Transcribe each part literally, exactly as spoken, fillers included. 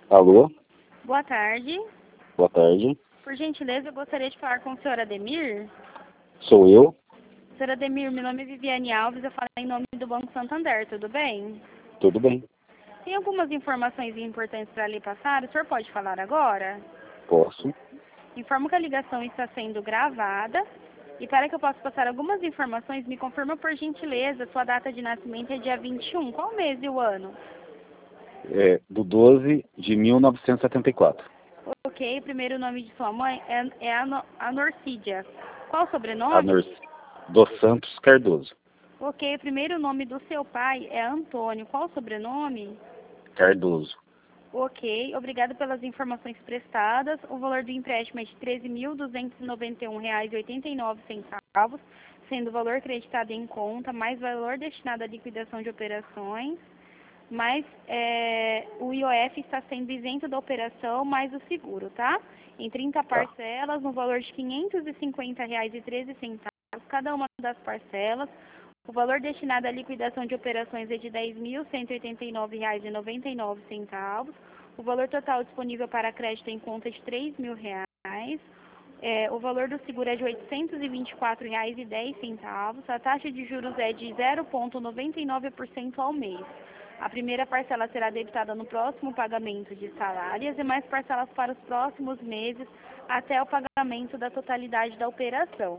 Alô, Boa tarde. boa tarde. Por gentileza, eu gostaria de falar com o senhor Ademir. Sou eu? Senhor Ademir, meu nome é Viviane Alves, eu falo em nome do Banco Santander, tudo bem? Tudo bem? Tem algumas informações importantes para lhe passar, o senhor pode falar agora? Posso? Informo que a ligação está sendo gravada e para que eu possa passar algumas informações, me confirma por gentileza, sua data de nascimento é dia vinte e um, qual mês e o ano? É, do doze de mil novecentos e setenta e quatro. Ok, o primeiro nome de sua mãe é, é Ano- Anorcídia. Qual o sobrenome? Anor dos Santos Cardoso. Ok, o primeiro nome do seu pai é Antônio. Qual o sobrenome? Cardoso. Ok, obrigado pelas informações prestadas. O valor do empréstimo é de treze mil duzentos e noventa e um reais e oitenta e nove centavos, sendo o valor creditado em conta, mais valor destinado à liquidação de operações, mais é, o I O F está sendo isento da operação, mais o seguro, tá? Em trinta Tá. parcelas, no valor de quinhentos e cinquenta reais e treze centavos, cada uma das parcelas. O valor destinado à liquidação de operações é de dez mil cento e oitenta e nove reais e noventa e nove centavos. O valor total disponível para crédito em conta é de três mil reais. É, o valor do seguro é de oitocentos e vinte e quatro reais e dez centavos. A taxa de juros é de zero vírgula noventa e nove por cento ao mês. A primeira parcela será debitada no próximo pagamento de salários e mais parcelas para os próximos meses até o pagamento da totalidade da operação.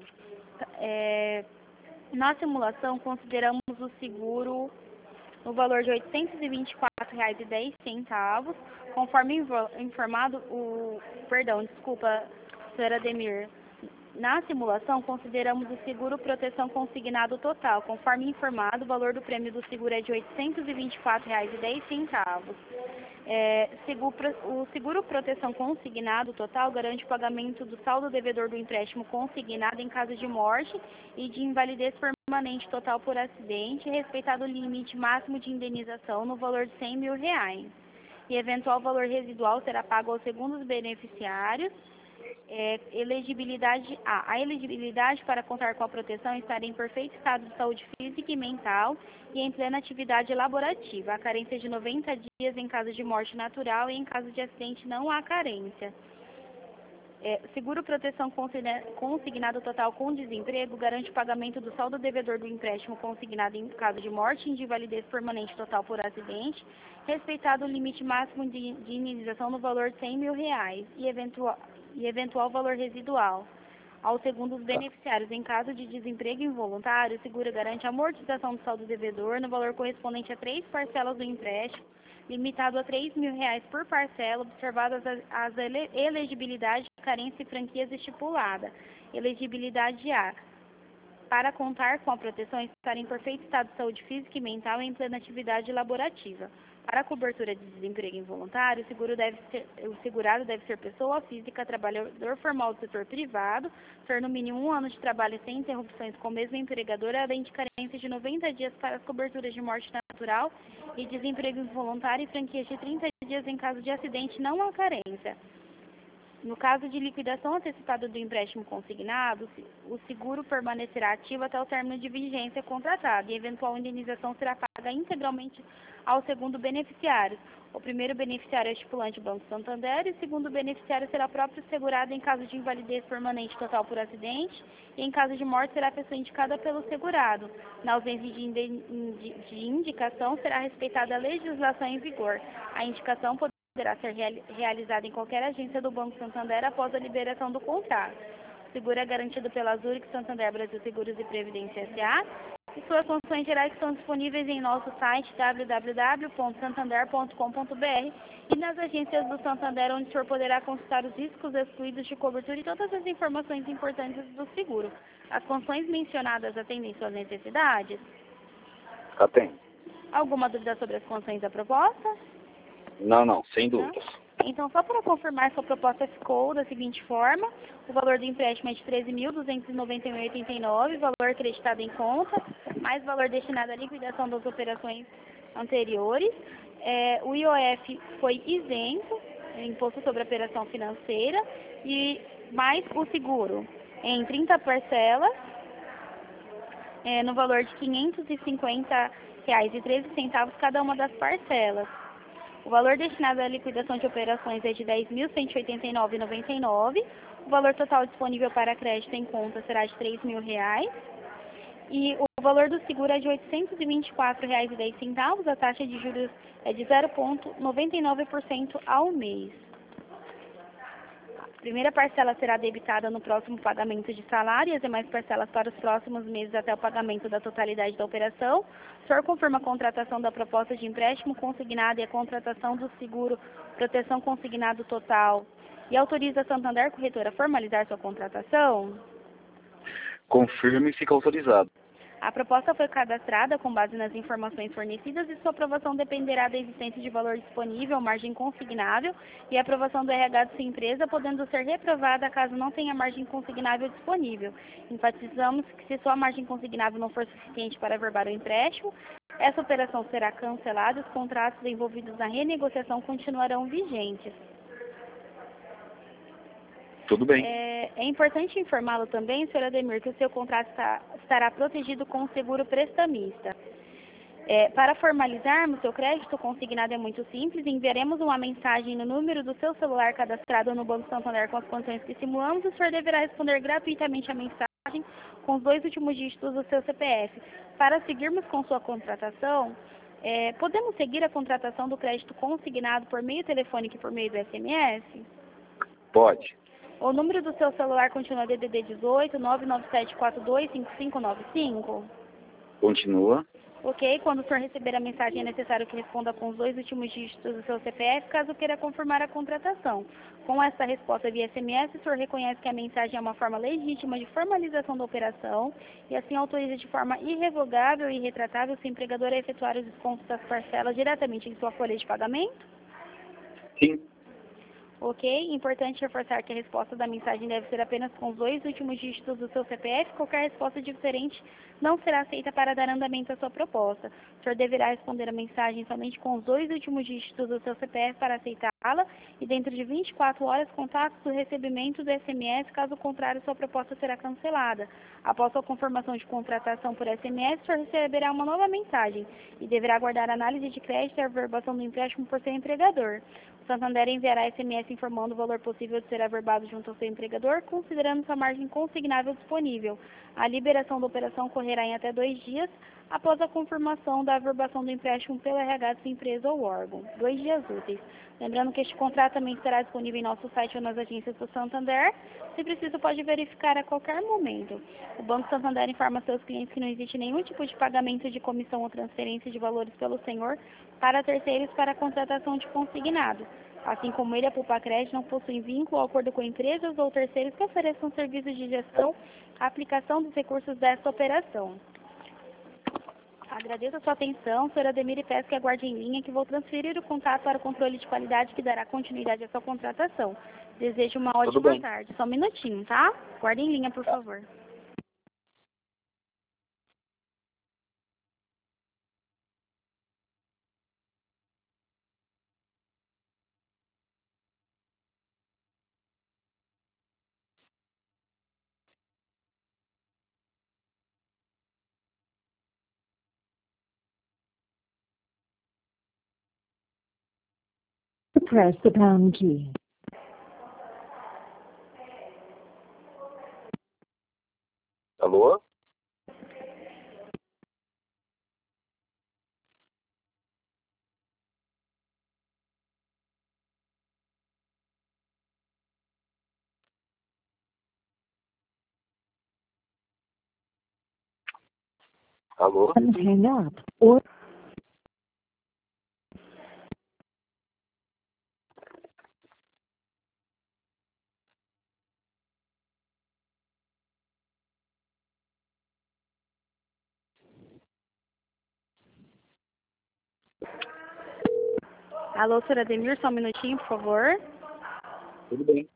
É, na simulação, consideramos o seguro no valor de oitocentos e vinte e quatro reais e dez centavos, conforme invo- informado o... Perdão, desculpa, senhor Ademir. Na simulação, consideramos o seguro proteção consignado total. Conforme informado, o valor do prêmio do seguro é de oitocentos e vinte e quatro reais e dez centavos. É, seguro, o seguro proteção consignado total garante o pagamento do saldo devedor do empréstimo consignado em caso de morte e de invalidez permanente total por acidente, respeitado o limite máximo de indenização no valor de cem mil reais. E eventual valor residual será pago aos segundos beneficiários. É, elegibilidade A. A elegibilidade para contar com a proteção estar em perfeito estado de saúde física e mental e em plena atividade laborativa. A carência de noventa dias em caso de morte natural e em caso de acidente não há carência. É, seguro proteção consignado total com desemprego garante o pagamento do saldo devedor do empréstimo consignado em caso de morte e de invalidez permanente total por acidente, respeitado o limite máximo de, de indenização no valor de cem mil reais e eventual, e eventual valor residual. Aos segundos beneficiários, em caso de desemprego involuntário, o seguro garante a amortização do saldo devedor no valor correspondente a três parcelas do empréstimo, limitado a três mil reais por parcela, observadas as, as ele, elegibilidade, carência e franquias estipulada. Elegibilidade A. Para contar com a proteção, estar em perfeito estado de saúde física e mental e em plena atividade laborativa. Para a cobertura de desemprego involuntário, o, seguro deve ser, o segurado deve ser pessoa física, trabalhador formal do setor privado, ter no mínimo um ano de trabalho sem interrupções com o mesmo empregador, além de carência de noventa dias para as coberturas de morte natural e desemprego involuntário e franquias de trinta dias em caso de acidente não há carência. No caso de liquidação antecipada do empréstimo consignado, o seguro permanecerá ativo até o término de vigência contratada e eventual indenização será paga integralmente ao segundo beneficiário. O primeiro beneficiário é o estipulante Banco Santander e o segundo beneficiário será o próprio segurado em caso de invalidez permanente total por acidente e em caso de morte será a pessoa indicada pelo segurado. Na ausência de, indi de indicação, será respeitada a legislação em vigor. A indicação poderá poderá ser realizada em qualquer agência do Banco Santander após a liberação do contrato. O seguro é garantido pela Zurich Santander Brasil Seguros e Previdência S A e suas funções gerais estão disponíveis em nosso site w w w ponto santander ponto com ponto b r e nas agências do Santander, onde o senhor poderá consultar os riscos excluídos de cobertura e todas as informações importantes do seguro. As funções mencionadas atendem suas necessidades? Atende. Alguma dúvida sobre as funções da proposta? Não, não, sem Não? dúvidas. Então, só para confirmar, sua proposta ficou da seguinte forma: o valor do empréstimo é de treze mil duzentos e noventa e um reais e oitenta e nove centavos, valor acreditado em conta, mais valor destinado à liquidação das operações anteriores. É, o I O F foi isento, imposto sobre a operação financeira, e mais o seguro em trinta parcelas, é, no valor de quinhentos e cinquenta reais e treze centavos cada uma das parcelas. O valor destinado à liquidação de operações é de dez mil cento e oitenta e nove reais e noventa e nove centavos. O valor total disponível para crédito em conta será de três mil reais. E o valor do seguro é de oitocentos e vinte e quatro reais e dez centavos. A taxa de juros é de zero vírgula noventa e nove por cento ao mês. A primeira parcela será debitada no próximo pagamento de salário e as demais parcelas para os próximos meses até o pagamento da totalidade da operação. O senhor confirma a contratação da proposta de empréstimo consignado e a contratação do seguro proteção consignado total e autoriza a Santander Corretora a formalizar sua contratação? Confirme e fica autorizado. A proposta foi cadastrada com base nas informações fornecidas e sua aprovação dependerá da existência de valor disponível, margem consignável e aprovação do R H de sua empresa, podendo ser reprovada caso não tenha margem consignável disponível. Enfatizamos que se sua margem consignável não for suficiente para averbar o empréstimo, essa operação será cancelada e os contratos envolvidos na renegociação continuarão vigentes. Tudo bem. É, é importante informá-lo também, senhor Ademir, que o seu contrato está, estará protegido com o seguro prestamista. É, para formalizarmos, seu crédito consignado é muito simples. Enviaremos uma mensagem no número do seu celular cadastrado no Banco Santander com as condições que simulamos. O senhor deverá responder gratuitamente a mensagem com os dois últimos dígitos do seu C P F. Para seguirmos com sua contratação, é, podemos seguir a contratação do crédito consignado por meio telefônico e por meio do S M S? Pode. O número do seu celular continua D D D dezoito, nove nove sete quatro dois, cinco cinco nove cinco? Continua. Ok, quando o senhor receber a mensagem é necessário que responda com os dois últimos dígitos do seu C P F, caso queira confirmar a contratação. Com essa resposta via S M S, o senhor reconhece que a mensagem é uma forma legítima de formalização da operação e assim autoriza de forma irrevogável e irretratável seu empregador a efetuar os descontos das parcelas diretamente em sua folha de pagamento? Sim. Ok? Importante reforçar que a resposta da mensagem deve ser apenas com os dois últimos dígitos do seu C P F. Qualquer resposta diferente não será aceita para dar andamento à sua proposta. O senhor deverá responder a mensagem somente com os dois últimos dígitos do seu C P F para aceitá-la e dentro de vinte e quatro horas contatos do recebimento do S M S, caso contrário sua proposta será cancelada. Após sua confirmação de contratação por S M S, o senhor receberá uma nova mensagem e deverá aguardar análise de crédito e averbação do empréstimo por seu empregador. O Santander enviará S M S informando o valor possível de ser averbado junto ao seu empregador, considerando sua margem consignável disponível. A liberação da operação ocorrerá em até dois dias após a confirmação da averbação do empréstimo pelo R H de sua empresa ou órgão. Dois dias úteis. Lembrando que este contrato também estará disponível em nosso site ou nas agências do Santander. Se preciso, pode verificar a qualquer momento. O Banco Santander informa seus clientes que não existe nenhum tipo de pagamento de comissão ou transferência de valores pelo senhor para terceiros para a contratação de consignado. Assim como ele, a Poupa Crédito não possui vínculo ou acordo com empresas ou terceiros que ofereçam serviços de gestão, aplicação dos recursos desta operação. Agradeço a sua atenção, senhor Ademir, e peço que aguarde em linha que vou transferir o contato para o controle de qualidade que dará continuidade à sua contratação. Desejo uma Tudo ótima bem. tarde. Só um minutinho, tá? Aguarde em linha, por favor. Press the pound key. Alô? Alô? Hang up or Alô, senhor Ademir, só um minutinho, por favor. Tudo bem.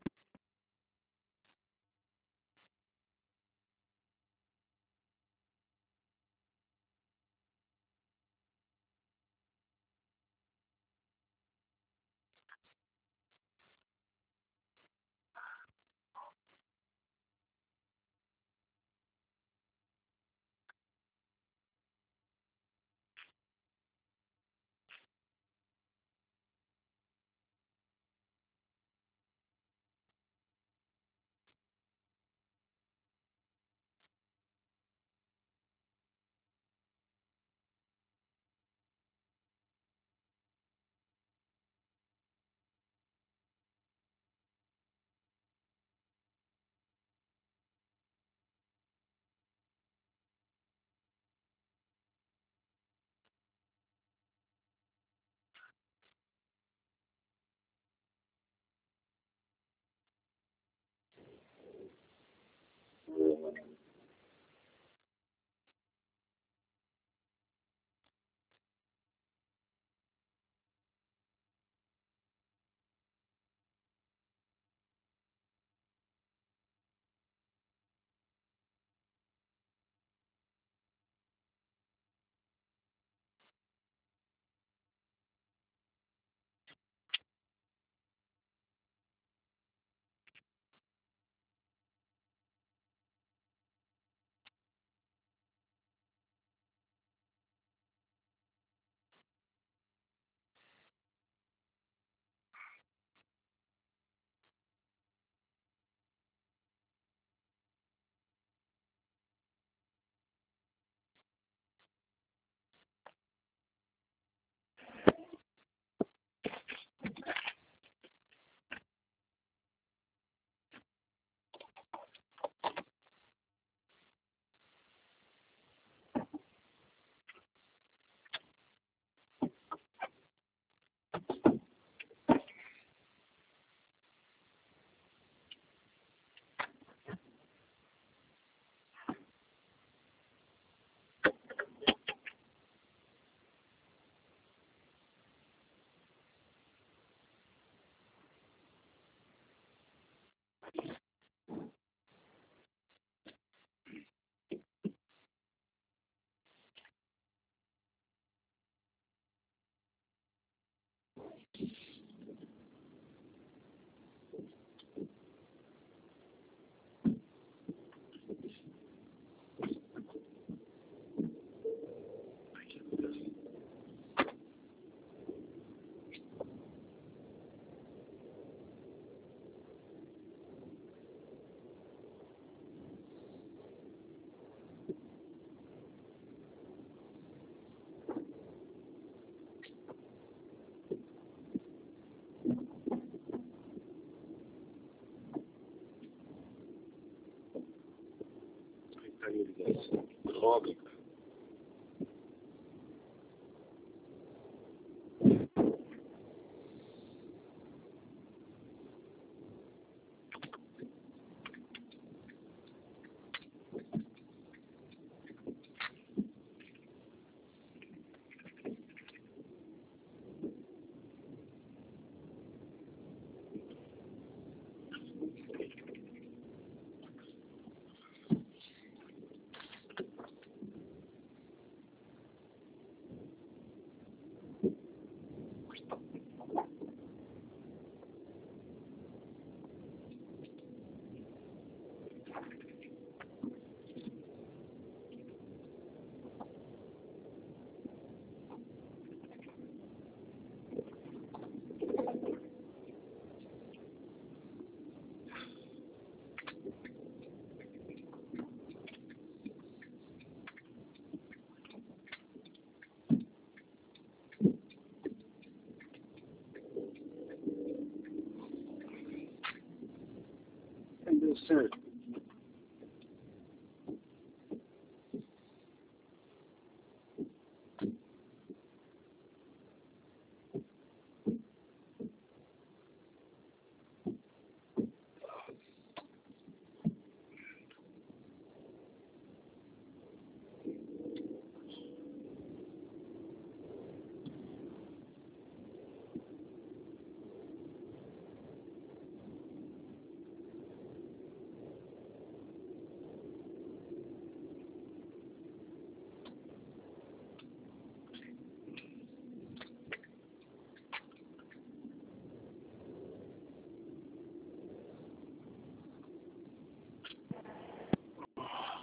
deu certo.